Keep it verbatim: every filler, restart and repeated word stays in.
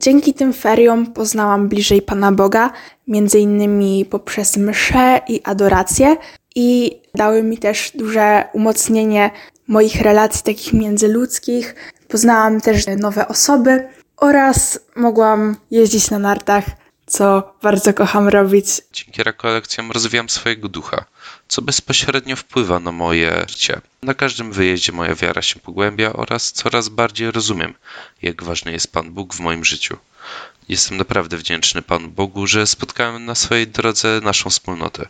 Dzięki tym feriom poznałam bliżej Pana Boga, między innymi poprzez msze i adorację i dały mi też duże umocnienie moich relacji takich międzyludzkich. Poznałam też nowe osoby oraz mogłam jeździć na nartach, co bardzo kocham robić. Dzięki rekolekcjom rozwijam swojego ducha, co bezpośrednio wpływa na moje życie. Na każdym wyjeździe moja wiara się pogłębia oraz coraz bardziej rozumiem, jak ważny jest Pan Bóg w moim życiu. Jestem naprawdę wdzięczny Panu Bogu, że spotkałem na swojej drodze naszą wspólnotę.